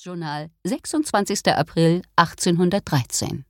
Handelsjournal, 26. April 1813.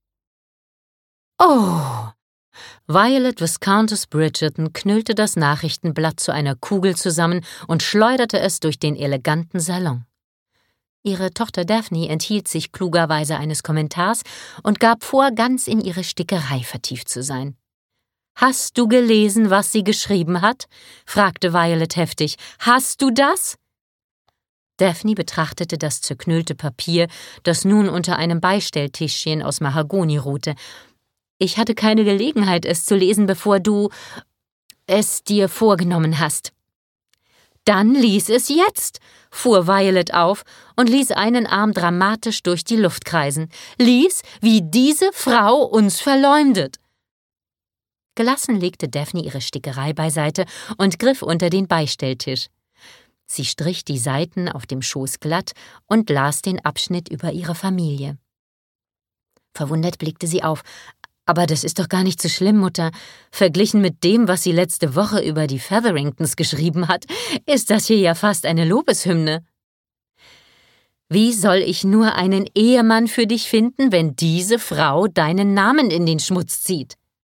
Oh! Violet Viscountess Bridgerton knüllte das Nachrichtenblatt zu einer Kugel zusammen und schleuderte es durch den eleganten Salon. Ihre Tochter Daphne enthielt sich klugerweise eines Kommentars und gab vor, ganz in ihre Stickerei vertieft zu sein. »Hast du gelesen, was sie geschrieben hat?« fragte Violet heftig. »Hast du das?« Daphne betrachtete das zerknüllte Papier, das nun unter einem Beistelltischchen aus Mahagoni ruhte. »Ich hatte keine Gelegenheit, es zu lesen, bevor du es dir vorgenommen hast.« »Dann lies es jetzt«, fuhr Violet auf und ließ einen Arm dramatisch durch die Luft kreisen. »Lies, wie diese Frau uns verleumdet!« Gelassen legte Daphne ihre Stickerei beiseite und griff unter den Beistelltisch. Sie strich die Seiten auf dem Schoß glatt und las den Abschnitt über ihre Familie. Verwundert blickte sie auf. »Aber das ist doch gar nicht so schlimm, Mutter. Verglichen mit dem, was sie letzte Woche über die Featheringtons geschrieben hat, ist das hier ja fast eine Lobeshymne.« »Wie soll ich nur einen Ehemann für dich finden, wenn diese Frau deinen Namen in den Schmutz zieht?«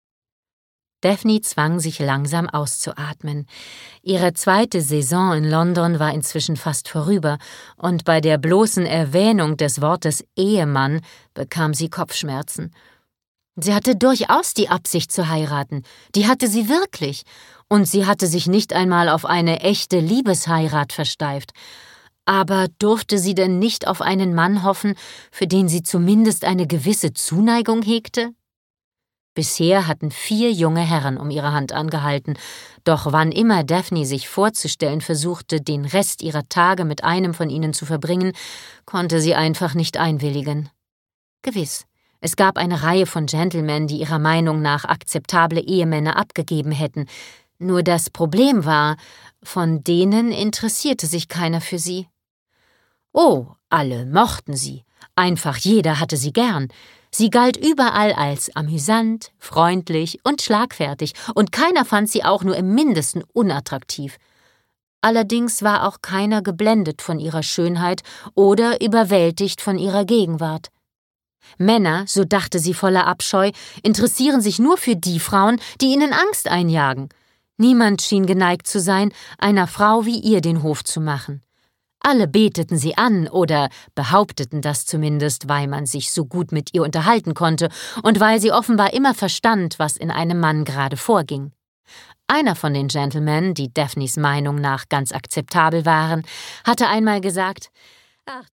Daphne zwang sich langsam auszuatmen. Ihre zweite Saison in London war inzwischen fast vorüber, und bei der bloßen Erwähnung des Wortes Ehemann bekam sie Kopfschmerzen. Sie hatte durchaus die Absicht zu heiraten, die hatte sie wirklich, und sie hatte sich nicht einmal auf eine echte Liebesheirat versteift. Aber durfte sie denn nicht auf einen Mann hoffen, für den sie zumindest eine gewisse Zuneigung hegte? Bisher hatten 4 junge Herren um ihre Hand angehalten, doch wann immer Daphne sich vorzustellen versuchte, den Rest ihrer Tage mit einem von ihnen zu verbringen, konnte sie einfach nicht einwilligen. Gewiss, es gab eine Reihe von Gentlemen, die ihrer Meinung nach akzeptable Ehemänner abgegeben hätten. Nur das Problem war, von denen interessierte sich keiner für sie. Oh, alle mochten sie. Einfach jeder hatte sie gern. Sie galt überall als amüsant, freundlich und schlagfertig, und keiner fand sie auch nur im Mindesten unattraktiv. Allerdings war auch keiner geblendet von ihrer Schönheit oder überwältigt von ihrer Gegenwart. Männer, so dachte sie voller Abscheu, interessieren sich nur für die Frauen, die ihnen Angst einjagen. Niemand schien geneigt zu sein, einer Frau wie ihr den Hof zu machen. Alle beteten sie an oder behaupteten das zumindest, weil man sich so gut mit ihr unterhalten konnte und weil sie offenbar immer verstand, was in einem Mann gerade vorging. Einer von den Gentlemen, die Daphnes Meinung nach ganz akzeptabel waren, hatte einmal gesagt: »Ach,